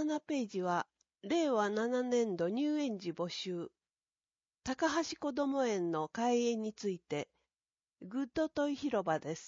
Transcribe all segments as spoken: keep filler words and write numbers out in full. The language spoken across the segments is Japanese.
ななページは、れいわななねんど入園時募集。高橋こども園の開園について、グッドトイ広場です。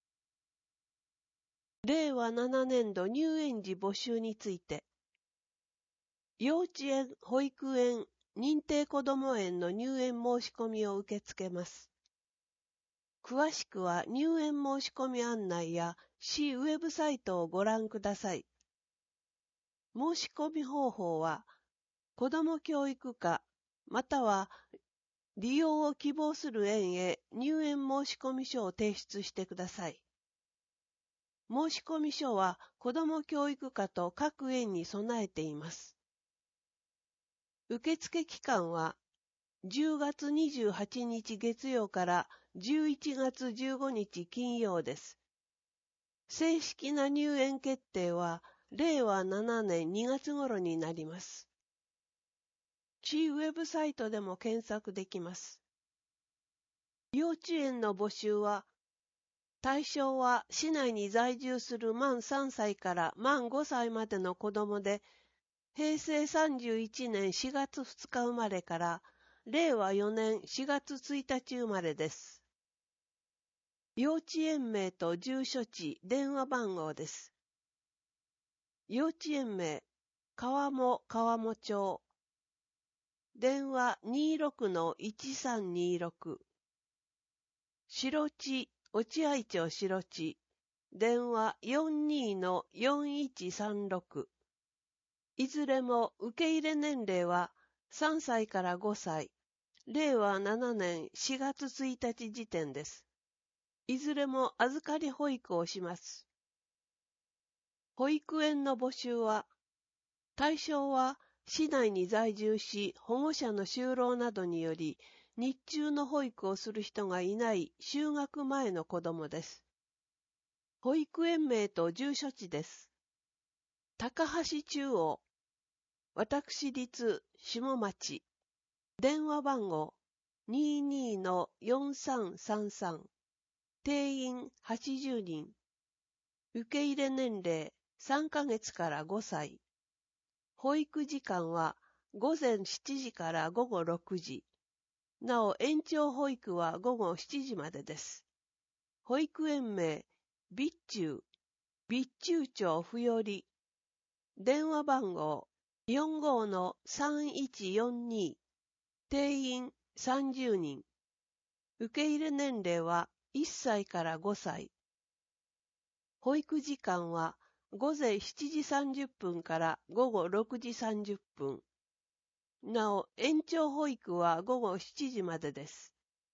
れいわななねんど入園時募集について、幼稚園、保育園、認定こども園の入園申し込みを受け付けます。詳しくは入園申し込み案内や市ウェブサイトをご覧ください。申し込み方法は、子ども教育課または利用を希望する園へ入園申込書を提出してください。申込書は子ども教育課と各園に備えています。受付期間はじゅうがつにじゅうはちにち月曜からじゅういちがつじゅうごにち金曜です。正式な入園決定はれいわななねんにがつ頃になります。市ウェブサイトでも検索できます。幼稚園の募集は、対象は市内に在住する満さんさいから満ごさいまでの子供で、へいせいさんじゅういちねんしがつふつか生まれかられいわよねんしがつついたち生まれです。幼稚園名と住所地、電話番号です。幼稚園名、川も川も町。電話 にーろくのいちさんにーろく。白地、落合町白地。電話 よんにーのよんいちさんろく。いずれも受け入れ年齢はさんさいからごさい。れいわななねんしがつついたち時点です。いずれも預かり保育をします。保育園の募集は、対象は市内に在住し保護者の就労などにより日中の保育をする人がいない就学前の子供です。保育園名と住所地です。高橋中央、私立下町、電話番号 にーにーのよんさんさんさん、定員はちじゅうにん、受け入れ年齢さんかげつからごさい、保育時間はごぜんしちじからごごろくじ、なお延長保育はごごしちじまでです。保育園名、備中、備中町ふより、電話番号よんごのさんいちよんに、定員さんじゅうにん、受け入れ年齢はいっさいからごさい、保育時間はごぜんしちじさんじゅっぷんからごごろくじさんじゅっぷん、なお延長保育はごごしちじまでです。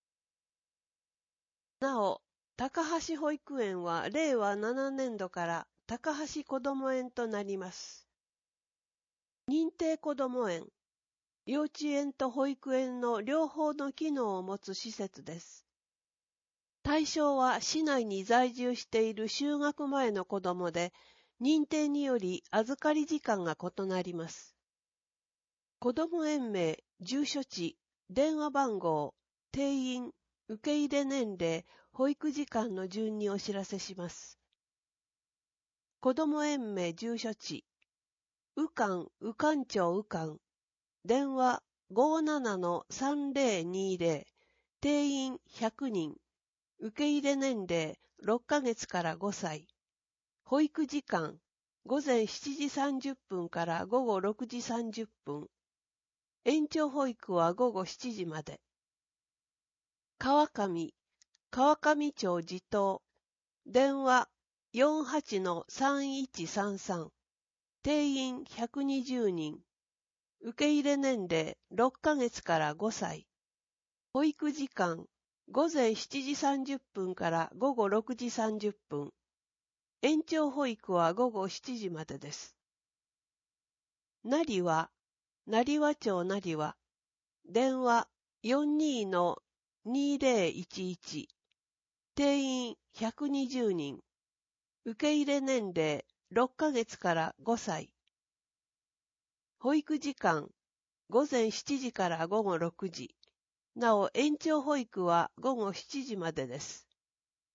なお、高橋保育園はれいわななねんどから高橋こども園となります。認定こども園、幼稚園と保育園の両方の機能を持つ施設です。対象は市内に在住している就学前の子供で、認定により預かり時間が異なります。こども園名、住所地、電話番号、定員、受け入れ年齢、保育時間の順にお知らせします。こども園名、住所地、宇館、宇館町宇館、電話 ごーななのさんぜろにぜろ、定員ひゃくにん、受け入れ年齢ろっかげつからごさい、保育時間ごぜんしちじさんじゅっぷんからごごろくじさんじゅっぷん、延長保育はごごしちじまで。川上、川上町地頭、電話 よんはちのさんいちさんさん、定員ひゃくにじゅうにん、受け入れ年齢ろっかげつからごさい、保育時間ごぜんしちじさんじゅっぷんからごごろくじさんじゅっぷん、延長保育はごごしちじまでです。成羽、成羽町成羽、電話 よんにーのにぜろいちいち、定員ひゃくにじゅうにん、受け入れ年齢ろっかげつからごさい、保育時間ごぜんしちじからごごろくじ、なお延長保育はごごしちじまでです。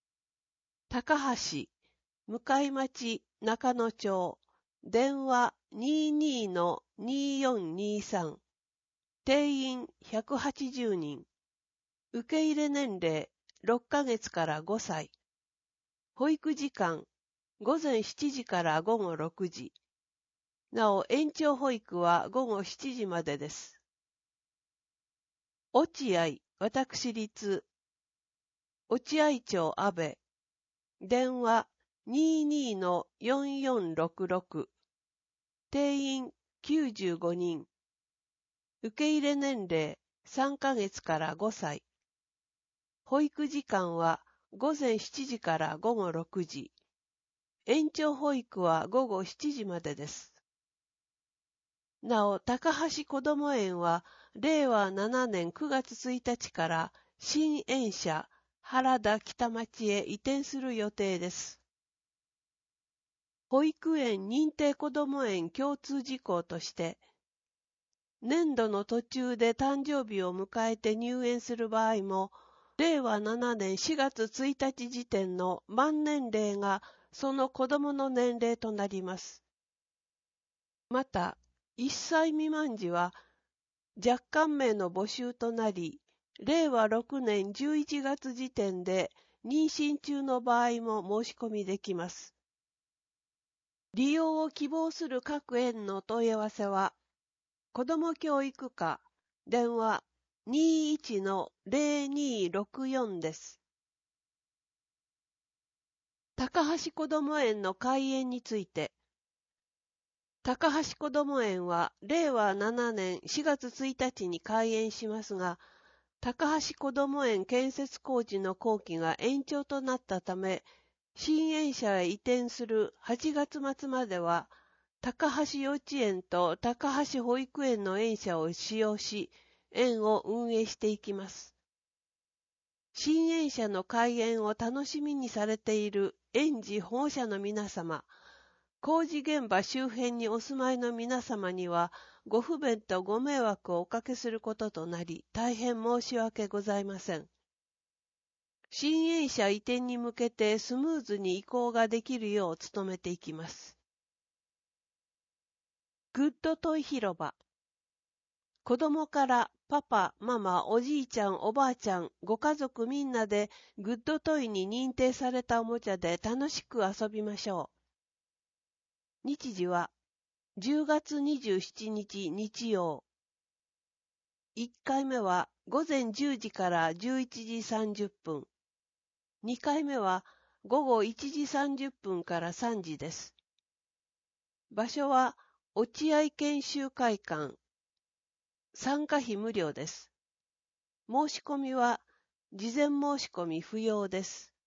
高橋、向町中野町、電話にじゅうにのにじゅうよんにじゅうさん、定員ひゃくはちじゅうにん、受け入れ年齢ろっかげつからごさい、保育時間ごぜんしちじからごごろくじ、なお延長保育はごごしちじまでです。落合私立落合町安倍、電話 にじゅうにのよんよんろくろく、定員きゅうじゅうごにん、受け入れ年齢さんかげつからごさい、保育時間はごぜんしちじからごごろくじ、延長保育はごごしちじまでです。なお、高橋こども園は、れいわななねんくがつついたちから新園舎原田北町へ移転する予定です。保育園認定こども園共通事項として、年度の途中で誕生日を迎えて入園する場合も、れいわななねんしがつついたち時点の満年齢がその子供の年齢となります。また、いっさい未満時は若干名の募集となり、れいわろくねんじゅういちがつ時点で妊娠中の場合も申し込みできます。利用を希望する各園の問い合わせは、子ども教育課、電話 にじゅういちのぜろにろくよん です。高橋こども園の開園について、高橋こども園はれいわななねんしがつついたちに開園しますが、高橋こども園建設工事の工期が延長となったため、新園舎へ移転するはちがつまつまでは、高橋幼稚園と高橋保育園の園舎を使用し、園を運営していきます。新園舎の開園を楽しみにされている園児保護者の皆様、工事現場周辺にお住まいの皆様には、ご不便とご迷惑をおかけすることとなり、大変申し訳ございません。新園舎移転に向けてスムーズに移行ができるよう努めていきます。グッドトイ広場。子供からパパ、ママ、おじいちゃん、おばあちゃん、ご家族みんなでグッドトイに認定されたおもちゃで楽しく遊びましょう。日時はじゅうがつにじゅうしちにち日曜。いっかいめはごぜんじゅうじからじゅういちじさんじゅっぷん。にかいめはごごいちじさんじゅっぷんからさんじです。場所は落合研修会館。参加費無料です。申し込みは事前申し込み不要です。